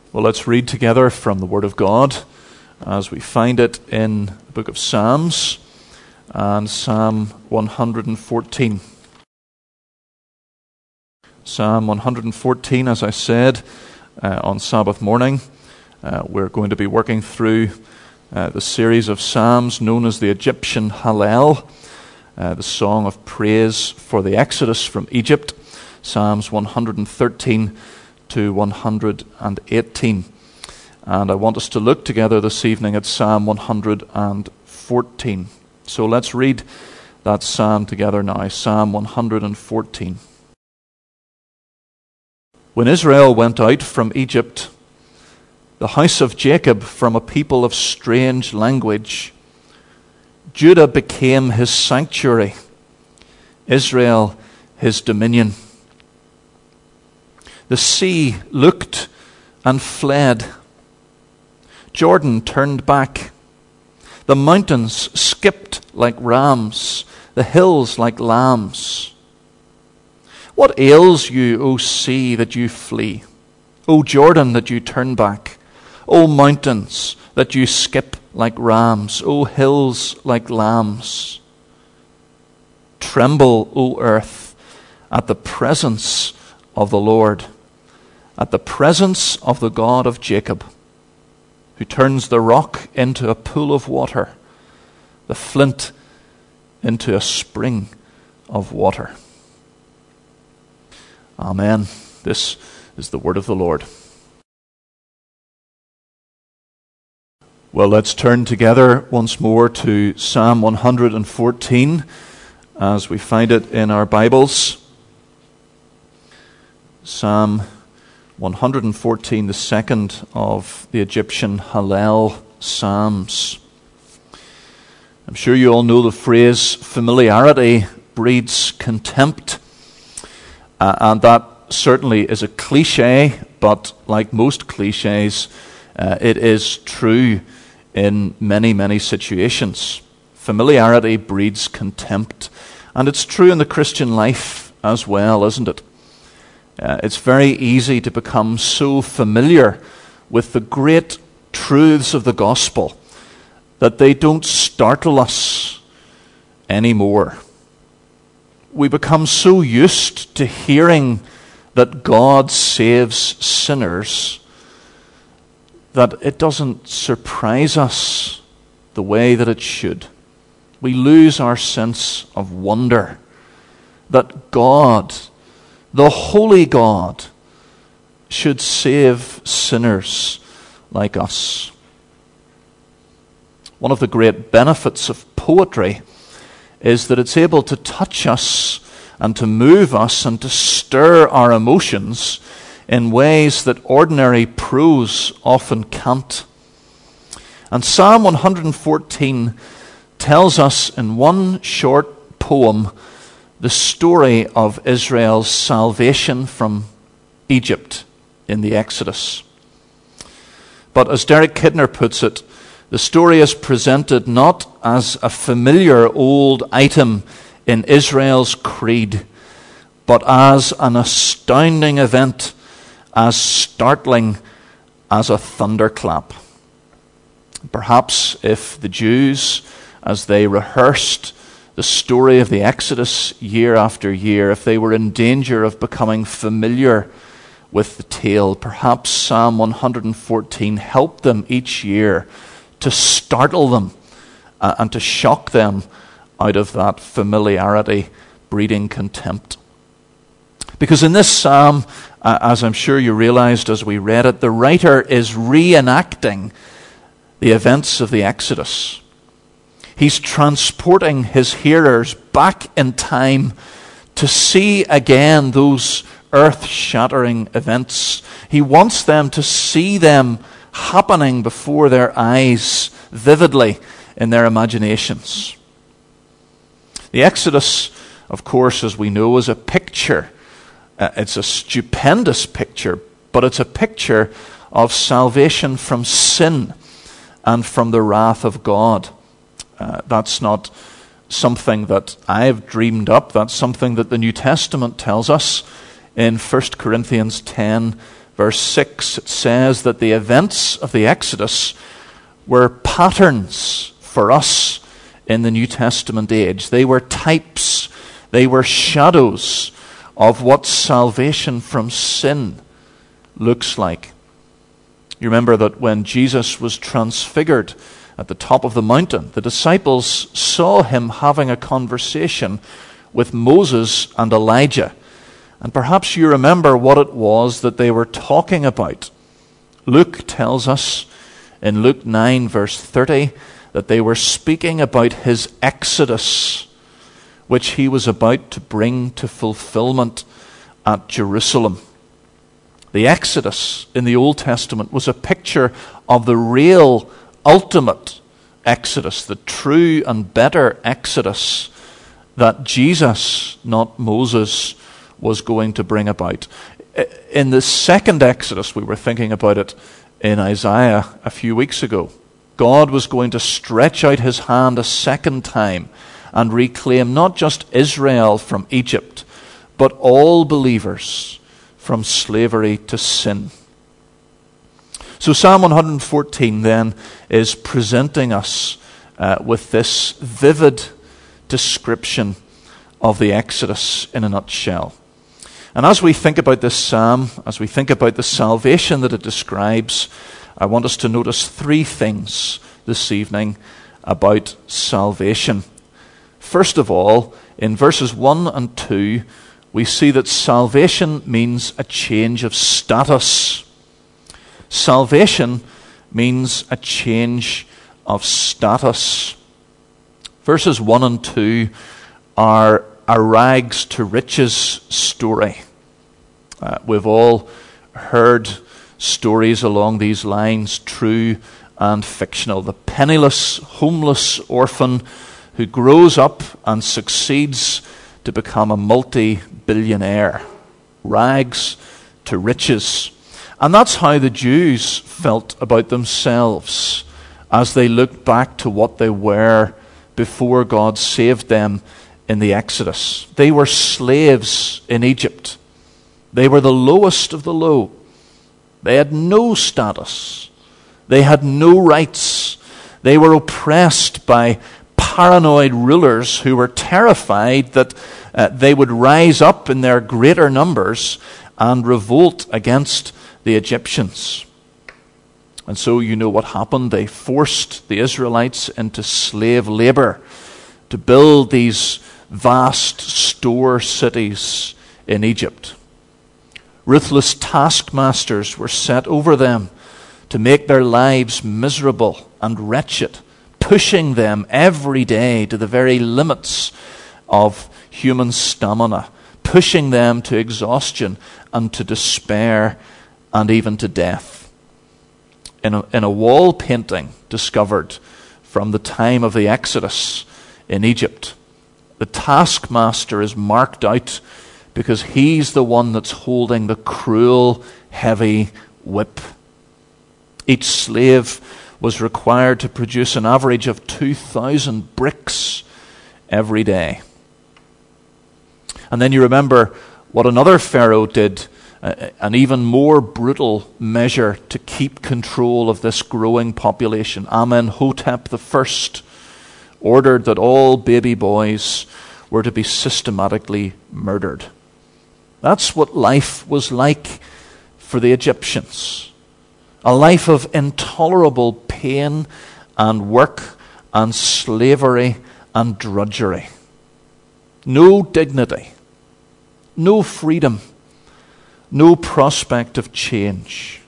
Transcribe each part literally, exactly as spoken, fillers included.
Well, let's read together from the Word of God as we find it in the book of Psalms and Psalm one hundred fourteen. Psalm one hundred fourteen, as I said, uh, on Sabbath morning, uh, we're going to be working through uh, the series of Psalms known as the Egyptian Hallel, uh, the song of praise for the Exodus from Egypt, Psalms one hundred thirteen to one hundred eighteen. And I want us to look together this evening at Psalm one hundred fourteen. So let's read that psalm together now, Psalm one hundred fourteen. When Israel went out from Egypt, the house of Jacob from a people of strange language, Judah became his sanctuary, Israel his dominion. The sea looked and fled. Jordan turned back. The mountains skipped like rams, the hills like lambs. What ails you, O sea, that you flee? O Jordan, that you turn back? O mountains, that you skip like rams? O hills like lambs? Tremble, O earth, at the presence of the Lord, at the presence of the God of Jacob, who turns the rock into a pool of water, the flint into a spring of water. Amen. This is the word of the Lord. Well, let's turn together once more to Psalm one hundred fourteen as we find it in our Bibles. Psalm one hundred fourteen, the second of the Egyptian Hallel Psalms. I'm sure you all know the phrase, familiarity breeds contempt. Uh, and that certainly is a cliche, but like most cliches, uh, it is true in many, many situations. Familiarity breeds contempt. And it's true in the Christian life as well, isn't it? Uh, it's very easy to become so familiar with the great truths of the gospel that they don't startle us anymore. We become so used to hearing that God saves sinners that it doesn't surprise us the way that it should. We lose our sense of wonder that God, the holy God, should save sinners like us. One of the great benefits of poetry is that it's able to touch us and to move us and to stir our emotions in ways that ordinary prose often can't. And Psalm one hundred fourteen tells us in one short poem the story of Israel's salvation from Egypt in the Exodus. But as Derek Kidner puts it, the story is presented not as a familiar old item in Israel's creed, but as an astounding event, as startling as a thunderclap. Perhaps if the Jews, as they rehearsed the story of the Exodus year after year, if they were in danger of becoming familiar with the tale, perhaps Psalm one hundred fourteen helped them each year to startle them uh, and to shock them out of that familiarity breeding contempt. Because in this psalm, uh, as I'm sure you realized as we read it, the writer is reenacting the events of the Exodus. He's transporting his hearers back in time to see again those earth-shattering events. He wants them to see them happening before their eyes vividly in their imaginations. The Exodus, of course, as we know, is a picture. Uh, it's a stupendous picture, but it's a picture of salvation from sin and from the wrath of God. Uh, that's not something that I've dreamed up. That's something that the New Testament tells us in First Corinthians ten, verse six, it says that the events of the Exodus were patterns for us in the New Testament age. They were types, they were shadows of what salvation from sin looks like. You remember that when Jesus was transfigured at the top of the mountain, the disciples saw him having a conversation with Moses and Elijah. And perhaps you remember what it was that they were talking about. Luke tells us in Luke nine verse thirty that they were speaking about his exodus, which he was about to bring to fulfillment at Jerusalem. The Exodus in the Old Testament was a picture of the real, ultimate Exodus, the true and better Exodus that Jesus, not Moses, was going to bring about. In the second Exodus, we were thinking about it in Isaiah a few weeks ago. God was going to stretch out his hand a second time and reclaim not just Israel from Egypt, but all believers from slavery to sin. So Psalm one fourteen then is presenting us uh, with this vivid description of the Exodus in a nutshell. And as we think about this psalm, as we think about the salvation that it describes, I want us to notice three things this evening about salvation. First of all, in verses one and two, we see that salvation means a change of status. Salvation means a change of status. Verses one and two are a rags to riches story. Uh, we've all heard stories along these lines, true and fictional. The penniless, homeless orphan who grows up and succeeds to become a multi-billionaire. Rags to riches. And that's how the Jews felt about themselves as they looked back to what they were before God saved them in the Exodus. They were slaves in Egypt. They were the lowest of the low. They had no status. They had no rights. They were oppressed by paranoid rulers who were terrified that uh, they would rise up in their greater numbers and revolt against the Egyptians. And so you know what happened. They forced the Israelites into slave labor to build these vast store cities in Egypt. Ruthless taskmasters were set over them to make their lives miserable and wretched, pushing them every day to the very limits of human stamina, pushing them to exhaustion and to despair and even to death. In a, in a wall painting discovered from the time of the Exodus in Egypt, the taskmaster is marked out because he's the one that's holding the cruel, heavy whip. Each slave was required to produce an average of two thousand bricks every day. And then you remember what another pharaoh did, uh, an even more brutal measure to keep control of this growing population. Amenhotep the First ordered that all baby boys were to be systematically murdered. That's what life was like for the Egyptians. A life of intolerable pain and work and slavery and drudgery. No dignity, no freedom, no prospect of change.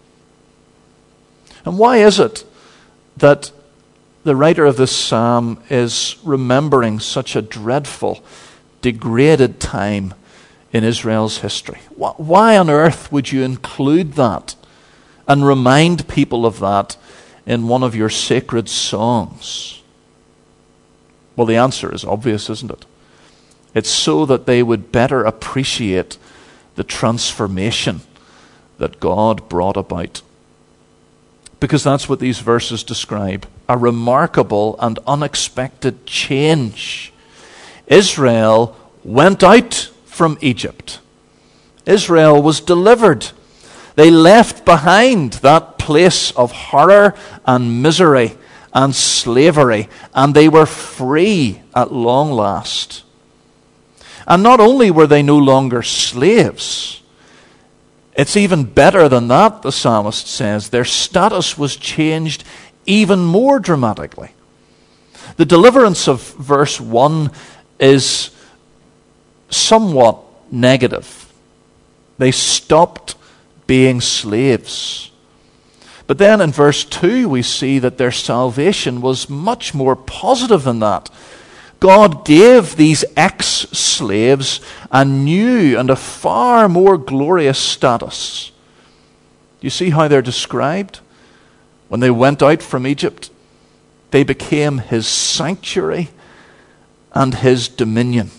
And why is it that the writer of this psalm is remembering such a dreadful, degraded time in Israel's history? Why on earth would you include that and remind people of that in one of your sacred songs? Well, the answer is obvious, isn't it? It's so that they would better appreciate the transformation that God brought about. Because that's what these verses describe. A remarkable and unexpected change. Israel went out from Egypt. Israel was delivered. They left behind that place of horror and misery and slavery, and they were free at long last. And not only were they no longer slaves, it's even better than that, the psalmist says. Their status was changed even more dramatically. The deliverance of verse one is somewhat negative. They stopped being slaves. But then in verse two we see that their salvation was much more positive than that. God gave these ex-slaves a new and a far more glorious status. You see how they're described? When they went out from Egypt, they became his sanctuary and his dominion.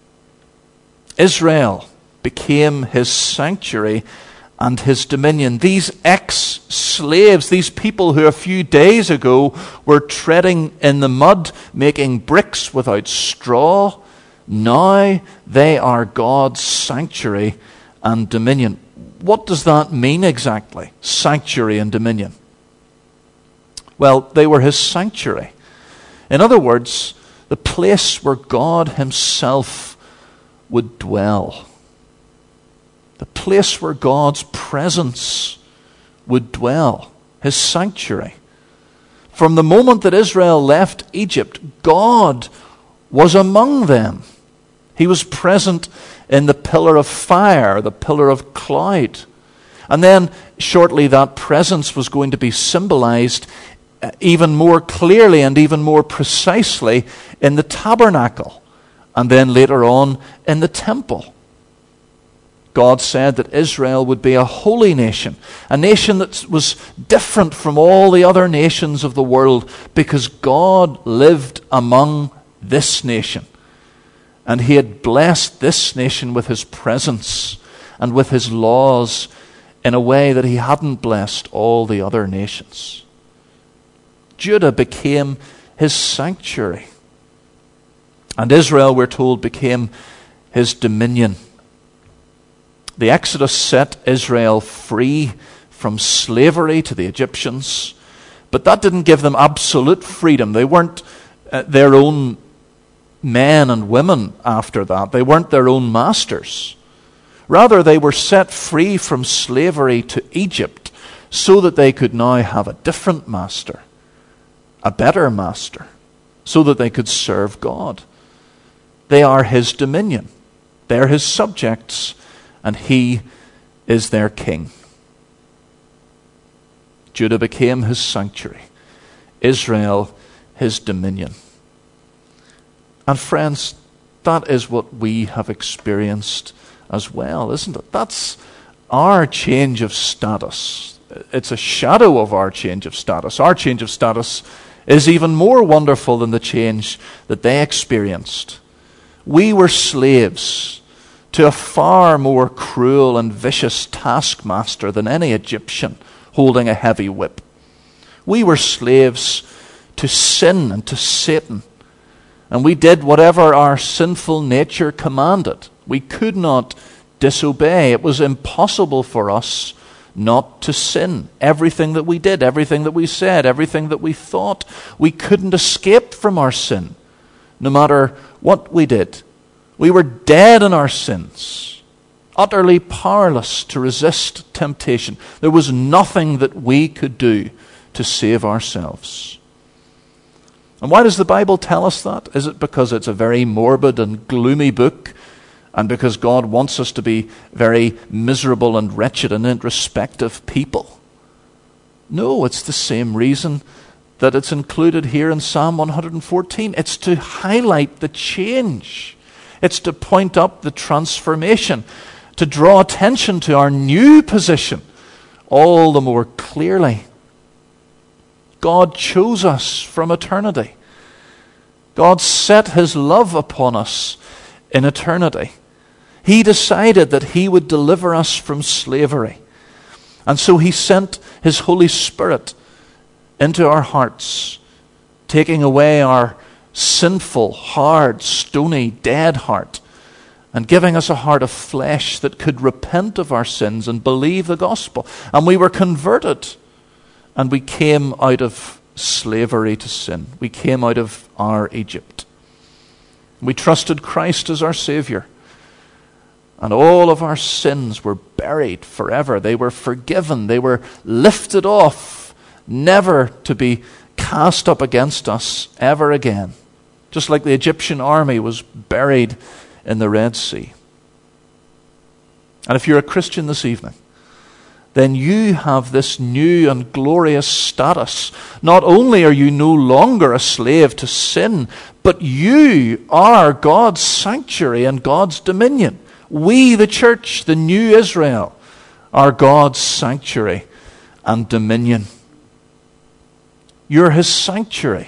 Israel became his sanctuary and his dominion. These ex-slaves, these people who a few days ago were treading in the mud, making bricks without straw, now they are God's sanctuary and dominion. What does that mean exactly, sanctuary and dominion? Well, they were his sanctuary. In other words, the place where God himself would dwell. The place where God's presence would dwell, his sanctuary. From the moment that Israel left Egypt, God was among them. He was present in the pillar of fire, the pillar of cloud. And then shortly that presence was going to be symbolized even more clearly and even more precisely in the tabernacle, and then later on in the temple. God said that Israel would be a holy nation, a nation that was different from all the other nations of the world, because God lived among this nation. And he had blessed this nation with his presence and with his laws in a way that he hadn't blessed all the other nations. Judah became his sanctuary. And Israel, we're told, became his dominion. The Exodus set Israel free from slavery to the Egyptians, but that didn't give them absolute freedom. They weren't uh, their own men and women after that. They weren't their own masters. Rather, they were set free from slavery to Egypt so that they could now have a different master, a better master, so that they could serve God. They are his dominion. They're his subjects, and he is their king. Judah became his sanctuary. Israel his dominion. And friends, that is what we have experienced as well, isn't it? That's our change of status. It's a shadow of our change of status. Our change of status is even more wonderful than the change that they experienced. We were slaves to a far more cruel and vicious taskmaster than any Egyptian holding a heavy whip. We were slaves to sin and to Satan, and we did whatever our sinful nature commanded. We could not disobey. It was impossible for us not to sin. Everything that we did, everything that we said, everything that we thought, we couldn't escape from our sin, no matter what we did. We were dead in our sins, utterly powerless to resist temptation. There was nothing that we could do to save ourselves. And why does the Bible tell us that? Is it because it's a very morbid and gloomy book, and because God wants us to be very miserable and wretched and introspective people? No, it's the same reason that it's included here in Psalm one fourteen. It's to highlight the change. It's to point up the transformation, to draw attention to our new position all the more clearly. God chose us from eternity. God set his love upon us in eternity. He decided that he would deliver us from slavery. And so he sent his Holy Spirit into our hearts, taking away our sinful, hard, stony, dead heart, and giving us a heart of flesh that could repent of our sins and believe the gospel. And we were converted, and we came out of slavery to sin. We came out of our Egypt. We trusted Christ as our Savior. And all of our sins were buried forever. They were forgiven. They were lifted off, never to be cast up against us ever again. Just like the Egyptian army was buried in the Red Sea. And if you're a Christian this evening, then you have this new and glorious status. Not only are you no longer a slave to sin, but you are God's sanctuary and God's dominion. We, the church, the new Israel, are God's sanctuary and dominion. You're his sanctuary.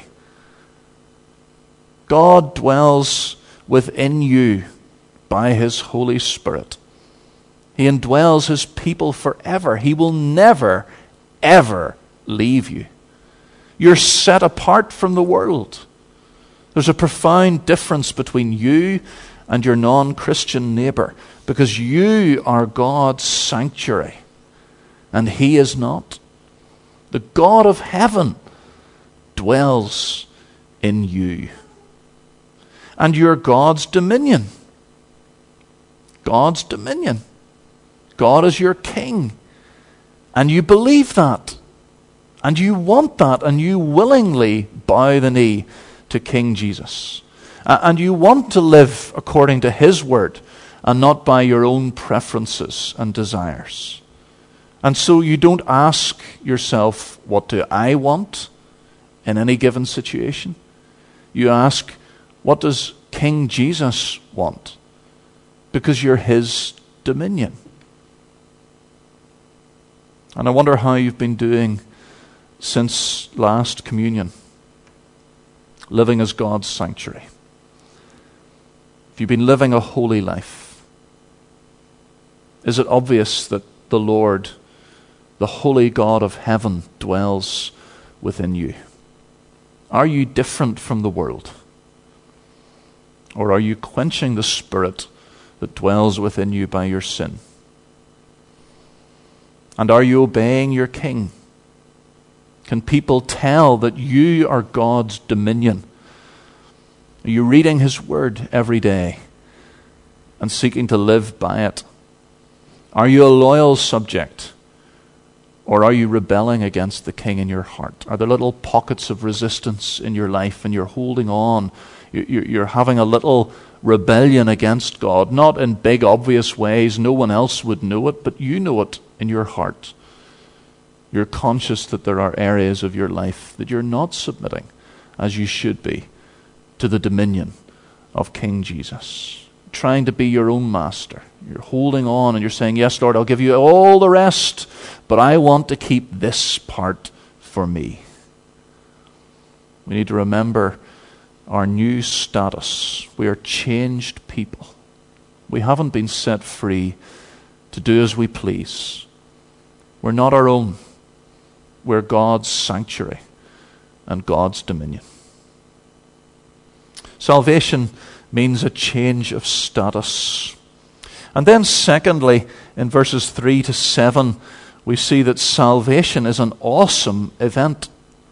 God dwells within you by his Holy Spirit. He indwells his people forever. He will never, ever leave you. You're set apart from the world. There's a profound difference between you and your non-Christian neighbor, because you are God's sanctuary and he is not. The God of heaven dwells in you. And you're God's dominion. God's dominion. God is your king. And you believe that. And you want that. And you willingly bow the knee to King Jesus. Uh, and you want to live according to his word and not by your own preferences and desires. And so you don't ask yourself, what do I want in any given situation? You ask, what does King Jesus want? Because you're his dominion. And I wonder how you've been doing since last communion, living as God's sanctuary. If you've been living a holy life, is it obvious that the Lord, the holy God of heaven, dwells within you? Are you different from the world? Or are you quenching the Spirit that dwells within you by your sin? And are you obeying your King? Can people tell that you are God's dominion? Are you reading his word every day and seeking to live by it? Are you a loyal subject? Or are you rebelling against the King in your heart? Are there little pockets of resistance in your life and you're holding on? You're having a little rebellion against God, not in big obvious ways. No one else would know it, but you know it in your heart. You're conscious that there are areas of your life that you're not submitting, as you should be, to the dominion of King Jesus. Trying to be your own master. You're holding on and you're saying, yes, Lord, I'll give you all the rest, but I want to keep this part for me. We need to remember our new status. We are changed people. We haven't been set free to do as we please. We're not our own. We're God's sanctuary and God's dominion. Salvation means a change of status. And then secondly, in verses three to seven, we see that salvation is an awesome event.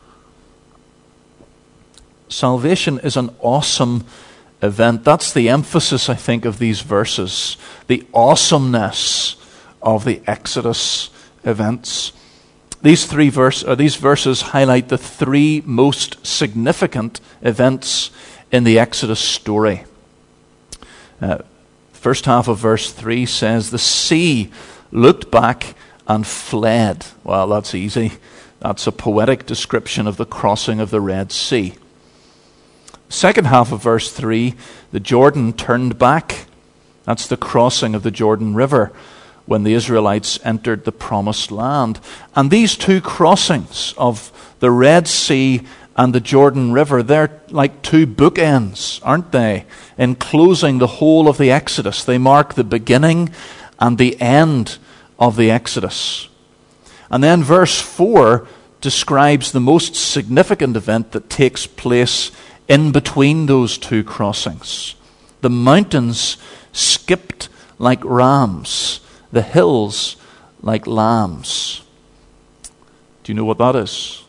Salvation is an awesome event. That's the emphasis, I think, of these verses. The awesomeness of the Exodus events. These three verse, or these verses highlight the three most significant events in the Exodus story. Uh, first half of verse three says, the sea looked back and fled. Well, that's easy. That's a poetic description of the crossing of the Red Sea. Second half of verse three, the Jordan turned back. That's the crossing of the Jordan River when the Israelites entered the Promised Land. And these two crossings of the Red Sea and the Jordan River, they're like two bookends, aren't they? Enclosing the whole of the Exodus. They mark the beginning and the end of the Exodus. And then verse four describes the most significant event that takes place in between those two crossings. The mountains skipped like rams, the hills like lambs. Do you know what that is?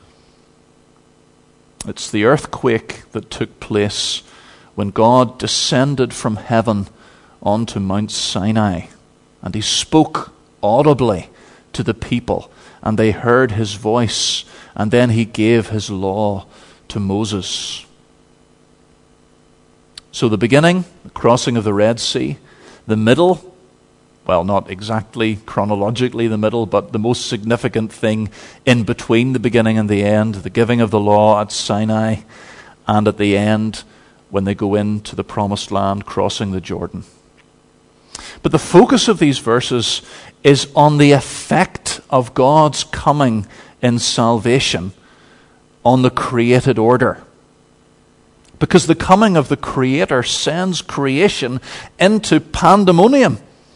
It's the earthquake that took place when God descended from heaven onto Mount Sinai, and he spoke audibly to the people, and they heard his voice, and then he gave his law to Moses. So the beginning, the crossing of the Red Sea, the middle, well, not exactly chronologically the middle, but the most significant thing in between the beginning and the end, the giving of the law at Sinai, and at the end, when they go into the promised land, crossing the Jordan. But the focus of these verses is on the effect of God's coming in salvation on the created order. Because the coming of the Creator sends creation into pandemonium.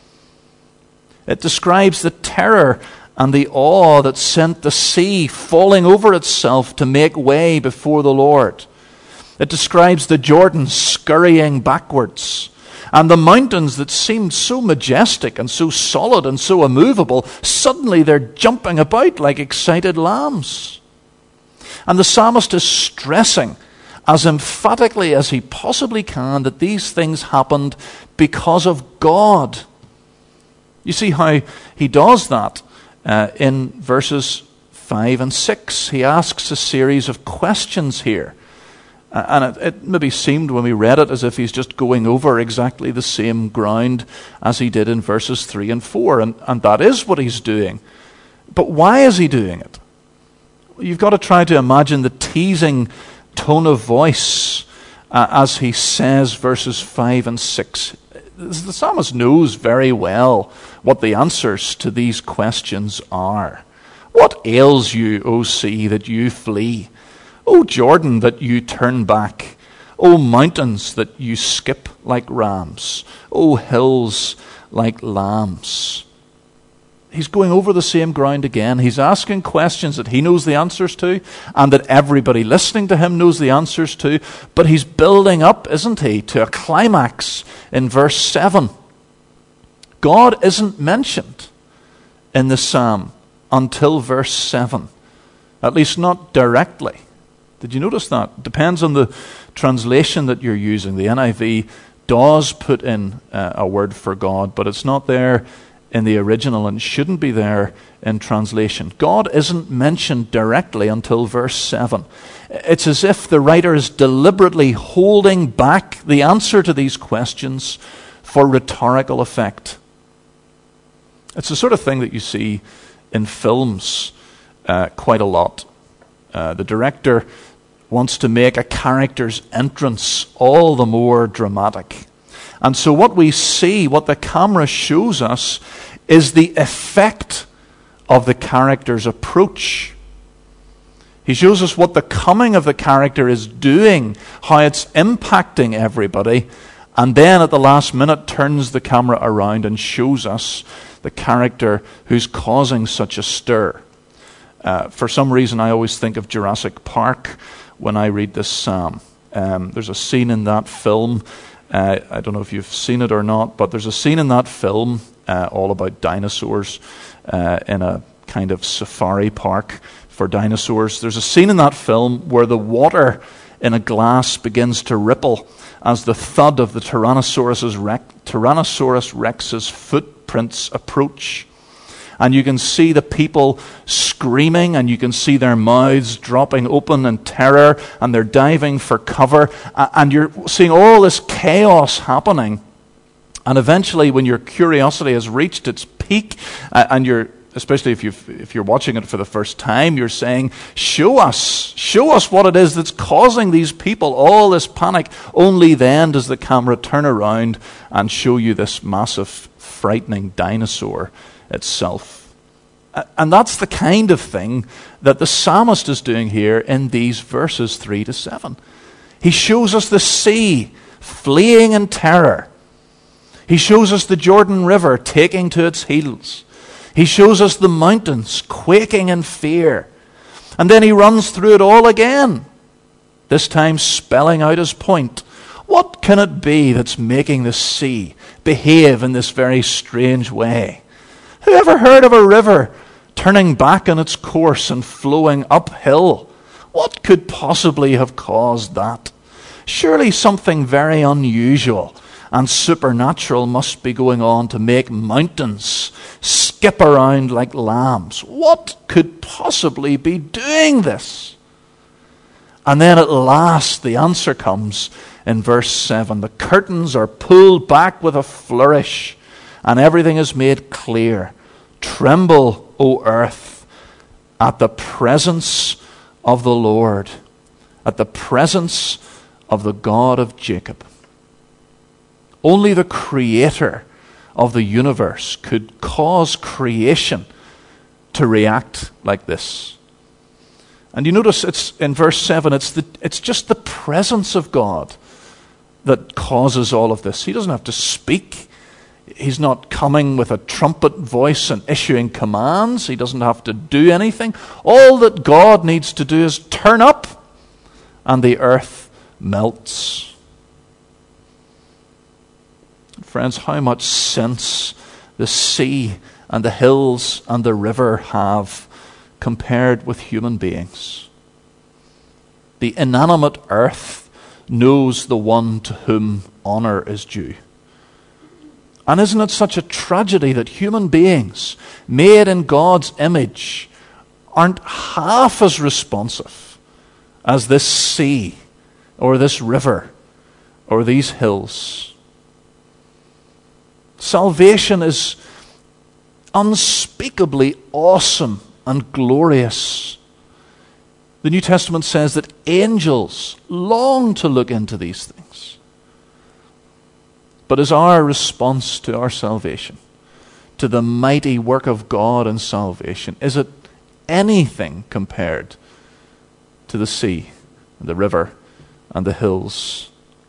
It describes the terror and the awe that sent the sea falling over itself to make way before the Lord. It describes the Jordan scurrying backwards, and the mountains that seemed so majestic and so solid and so immovable, suddenly they're jumping about like excited lambs. And the psalmist is stressing as emphatically as he possibly can that these things happened because of God. You see how he does that uh, in verses five and six. He asks a series of questions here. Uh, and it, it maybe seemed when we read it as if he's just going over exactly the same ground as he did in verses three and four. And, and that is what he's doing. But why is he doing it? You've got to try to imagine the teasing tone of voice uh, as he says verses five and six. The psalmist knows very well what the answers to these questions are. What ails you, O sea, that you flee? O Jordan, that you turn back? O mountains, that you skip like rams? O hills, like lambs? He's going over the same ground again. He's asking questions that he knows the answers to and that everybody listening to him knows the answers to. But he's building up, isn't he, to a climax in verse seven. God isn't mentioned in the psalm until verse seven. At least not directly. Did you notice that? Depends on the translation that you're using. The N I V does put in uh, a word for God, but it's not there in the original and shouldn't be there in translation. God isn't mentioned directly until verse seven. It's as if the writer is deliberately holding back the answer to these questions for rhetorical effect. It's the sort of thing that you see in films uh, quite a lot. Uh, the director wants to make a character's entrance all the more dramatic. And so what we see, what the camera shows us, is the effect of the character's approach. He shows us what the coming of the character is doing, how it's impacting everybody, and then at the last minute turns the camera around and shows us the character who's causing such a stir. Uh, for some reason, I always think of Jurassic Park when I read this psalm. Um, there's a scene in that film. Uh, I don't know if you've seen it or not, but there's a scene in that film uh, all about dinosaurs uh, in a kind of safari park for dinosaurs. There's a scene in that film where the water in a glass begins to ripple as the thud of the Tyrannosaurus Rex, Tyrannosaurus Rex's footprints approach. And you can see the people screaming, and you can see their mouths dropping open in terror, and they're diving for cover, and you're seeing all this chaos happening. And eventually, when your curiosity has reached its peak, and you're, especially if you've, if you're watching it for the first time, you're saying, show us, show us what it is that's causing these people all this panic. Only then does the camera turn around and show you this massive, frightening dinosaur itself. And that's the kind of thing that the psalmist is doing here in these verses three to seven. He shows us the sea fleeing in terror. He shows us the Jordan River taking to its heels. He shows us the mountains quaking in fear. And then he runs through it all again, this time spelling out his point. What can it be that's making the sea behave in this very strange way? Who ever heard of a river turning back on its course and flowing uphill? What could possibly have caused that? Surely something very unusual and supernatural must be going on to make mountains skip around like lambs. What could possibly be doing this? And then at last the answer comes in verse seven. The curtains are pulled back with a flourish, and everything is made clear. Tremble, O earth, at the presence of the Lord, at the presence of the God of Jacob. Only the Creator of the universe could cause creation to react like this. And you notice it's in verse seven, it's the, it's just the presence of God that causes all of this. He doesn't have to speak. He's not coming with a trumpet voice and issuing commands. He doesn't have to do anything. All that God needs to do is turn up, and the earth melts. Friends, how much sense the sea and the hills and the river have compared with human beings. The inanimate earth knows the one to whom honor is due. And isn't it such a tragedy that human beings, made in God's image, aren't half as responsive as this sea or this river or these hills? Salvation is unspeakably awesome and glorious. The New Testament says that angels long to look into these things. But is our response to our salvation, to the mighty work of God in salvation, is it anything compared to the sea and the river and the hills?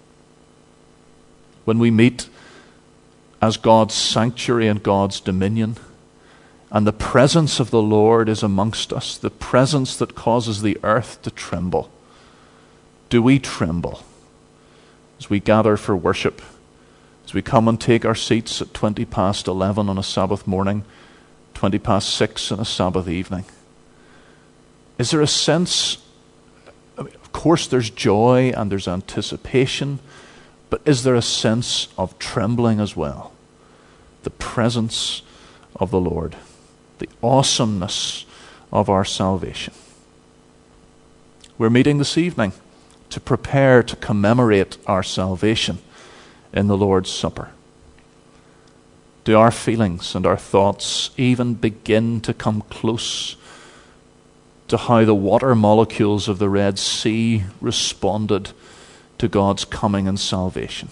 When we meet as God's sanctuary and God's dominion, and the presence of the Lord is amongst us, the presence that causes the earth to tremble, do we tremble as we gather for worship, as we come and take our seats at twenty past eleven on a Sabbath morning, twenty past six on a Sabbath evening? Is there a sense, I mean, of course there's joy and there's anticipation, but is there a sense of trembling as well? The presence of the Lord, the awesomeness of our salvation. We're meeting this evening to prepare to commemorate our salvation in the Lord's Supper. Do our feelings and our thoughts even begin to come close to how the water molecules of the Red Sea responded to God's coming and salvation?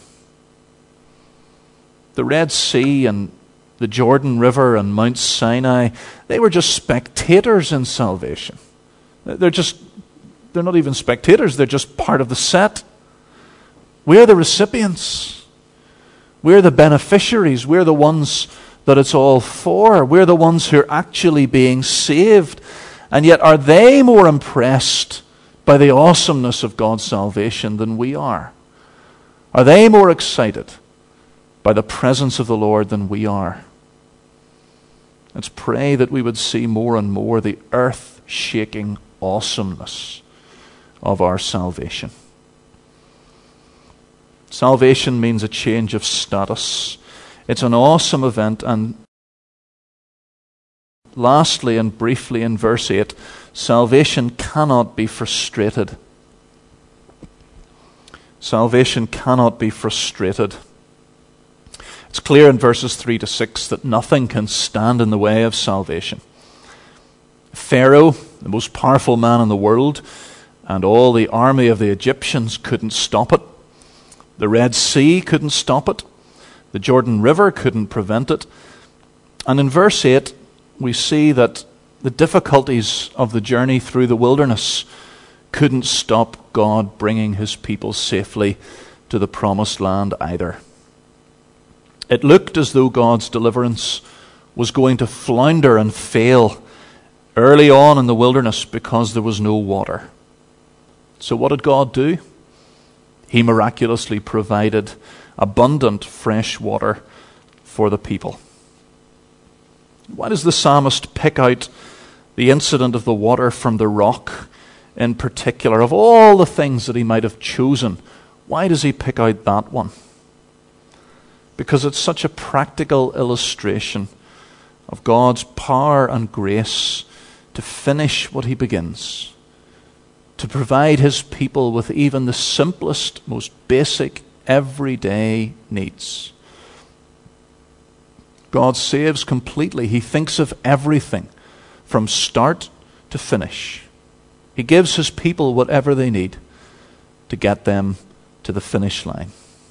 The Red Sea and the Jordan River and Mount Sinai, they were just spectators in salvation. They're just, they're not even spectators, they're just part of the set. We're the recipients. We're the beneficiaries. We're the ones that it's all for. We're the ones who are actually being saved. And yet are they more impressed by the awesomeness of God's salvation than we are? Are they more excited by the presence of the Lord than we are? Let's pray that we would see more and more the earth-shaking awesomeness of our salvation. Salvation means a change of status. It's an awesome event. And lastly and briefly in verse eight, salvation cannot be frustrated. Salvation cannot be frustrated. It's clear in verses three to six that nothing can stand in the way of salvation. Pharaoh, the most powerful man in the world, and all the army of the Egyptians couldn't stop it. The Red Sea couldn't stop it. The Jordan River couldn't prevent it. And in verse eight, we see that the difficulties of the journey through the wilderness couldn't stop God bringing his people safely to the promised land either. It looked as though God's deliverance was going to flounder and fail early on in the wilderness because there was no water. So what did God do? He miraculously provided abundant fresh water for the people. Why does the psalmist pick out the incident of the water from the rock in particular? Of all the things that he might have chosen, why does he pick out that one? Because it's such a practical illustration of God's power and grace to finish what he begins, to provide his people with even the simplest, most basic, everyday needs. God saves completely. He thinks of everything from start to finish. He gives his people whatever they need to get them to the finish line.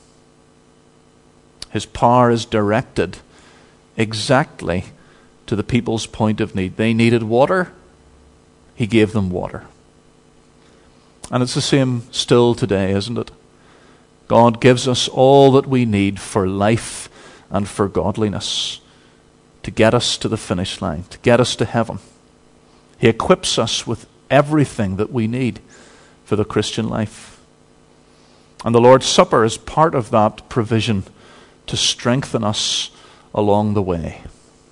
His power is directed exactly to the people's point of need. They needed water. He gave them water. And it's the same still today, isn't it? God gives us all that we need for life and for godliness, to get us to the finish line, to get us to heaven. He equips us with everything that we need for the Christian life. And the Lord's Supper is part of that provision to strengthen us along the way.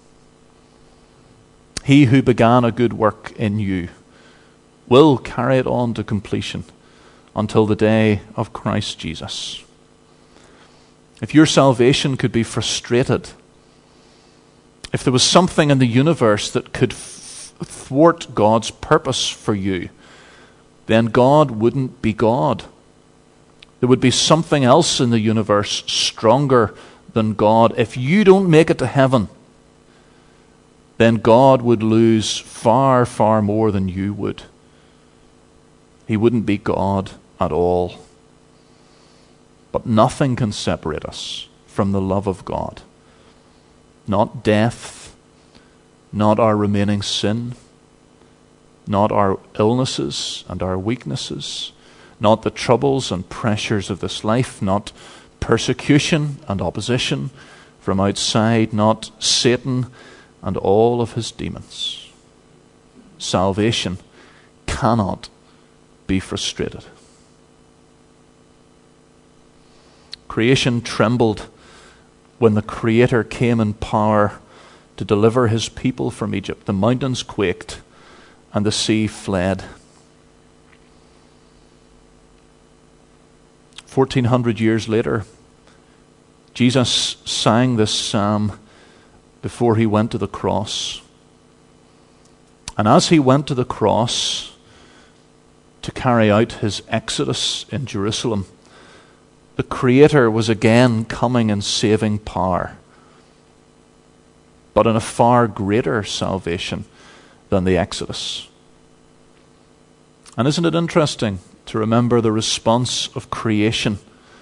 He who began a good work in you will carry it on to completion until the day of Christ Jesus. If your salvation could be frustrated, if there was something in the universe that could f- thwart God's purpose for you, then God wouldn't be God. There would be something else in the universe stronger than God. If you don't make it to heaven, then God would lose far, far more than you would. He wouldn't be God at all. But nothing can separate us from the love of God. Not death, not our remaining sin, not our illnesses and our weaknesses, not the troubles and pressures of this life, not persecution and opposition from outside, not Satan and all of his demons. Salvation cannot be frustrated. Creation trembled when the Creator came in power to deliver his people from Egypt. The mountains quaked and the sea fled. Fourteen hundred years later, Jesus sang this psalm before he went to the cross. And as he went to the cross to carry out his exodus in Jerusalem, the Creator was again coming in saving power, but in a far greater salvation than the Exodus. And isn't it interesting to remember the response of creation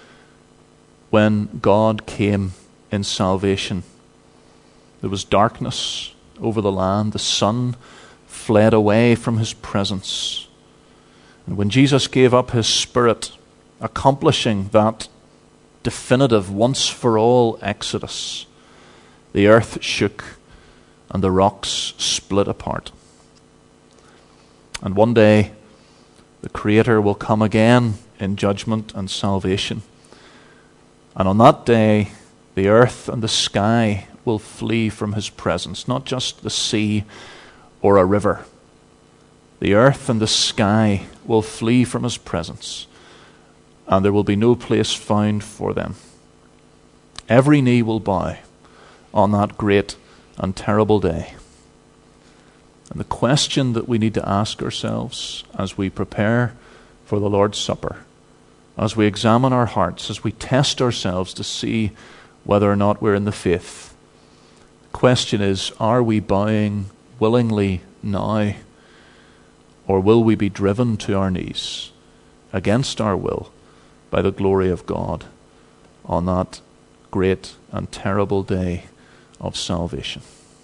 when God came in salvation? There was darkness over the land. The sun fled away from his presence. And when Jesus gave up his Spirit, accomplishing that definitive once-for-all exodus, the earth shook and the rocks split apart. And one day, the Creator will come again in judgment and salvation. And on that day, the earth and the sky will flee from his presence, not just the sea or a river. The earth and the sky will flee from his presence, and there will be no place found for them. Every knee will bow on that great and terrible day. And the question that we need to ask ourselves as we prepare for the Lord's Supper, as we examine our hearts, as we test ourselves to see whether or not we're in the faith, the question is, are we bowing willingly now, or will we be driven to our knees against our will by the glory of God on that great and terrible day of salvation?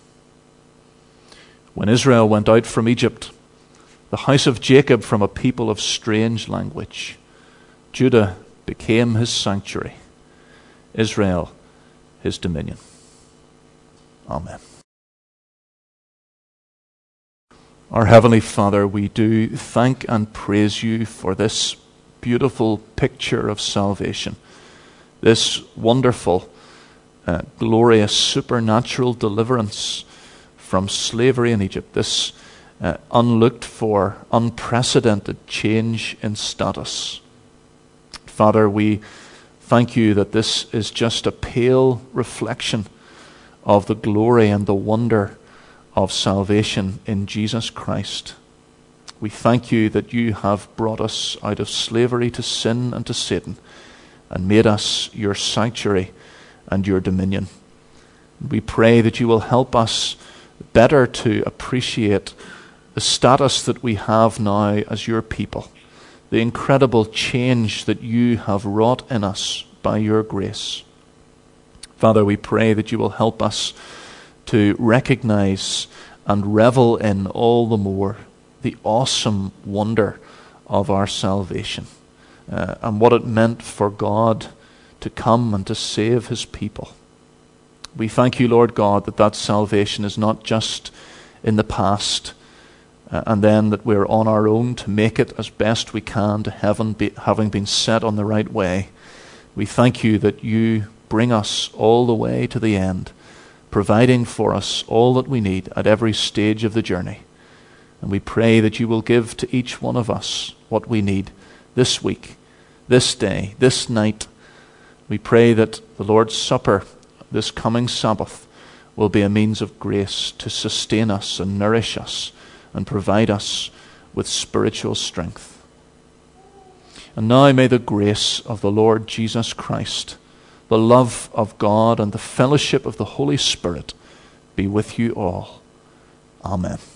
When Israel went out from Egypt, the house of Jacob from a people of strange language, Judah became his sanctuary, Israel his dominion. Amen. Our Heavenly Father, we do thank and praise you for this beautiful picture of salvation, this wonderful, uh, glorious, supernatural deliverance from slavery in Egypt, this uh, unlooked for, unprecedented change in status. Father, we thank you that this is just a pale reflection of the glory and the wonder of salvation in Jesus Christ. We thank you that you have brought us out of slavery to sin and to Satan and made us your sanctuary and your dominion. We pray that you will help us better to appreciate the status that we have now as your people, the incredible change that you have wrought in us by your grace. Father, we pray that you will help us to recognize and revel in all the more the awesome wonder of our salvation uh, and what it meant for God to come and to save his people. We thank you, Lord God, that that salvation is not just in the past uh, and then that we're on our own to make it as best we can to heaven, be, having been set on the right way. We thank you that you bring us all the way to the end, providing for us all that we need at every stage of the journey. And we pray that you will give to each one of us what we need this week, this day, this night. We pray that the Lord's Supper this coming Sabbath will be a means of grace to sustain us and nourish us and provide us with spiritual strength. And now may the grace of the Lord Jesus Christ, the love of God, and the fellowship of the Holy Spirit be with you all. Amen.